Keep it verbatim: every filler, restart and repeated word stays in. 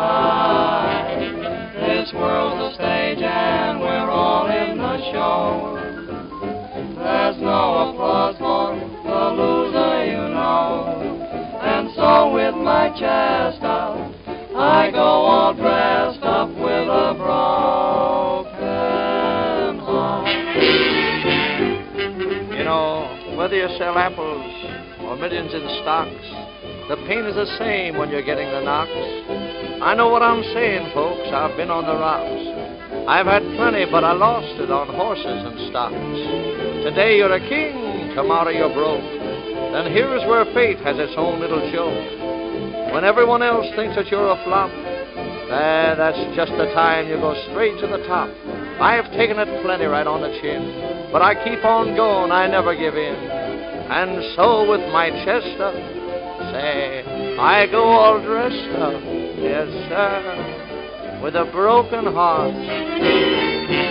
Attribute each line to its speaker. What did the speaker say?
Speaker 1: side. This world's a stage and we're all in the show. There's no applause for the loser, you know. And so with my chest out, I go all dressed up with a broken heart.
Speaker 2: You know, whether you sell apples or millions in stocks, the pain is the same when you're getting the knocks. I know what I'm saying, folks. I've been on the rocks. I've had plenty, but I lost it on horses and stocks. Today you're a king, tomorrow you're broke. Then here's where fate has its own little joke. When everyone else thinks that you're a flop, eh, that's just the time you go straight to the top. I've taken it plenty right on the chin, but I keep on going, I never give in. And so with my chest up, say, I go all dressed up, yes sir, with a broken heart.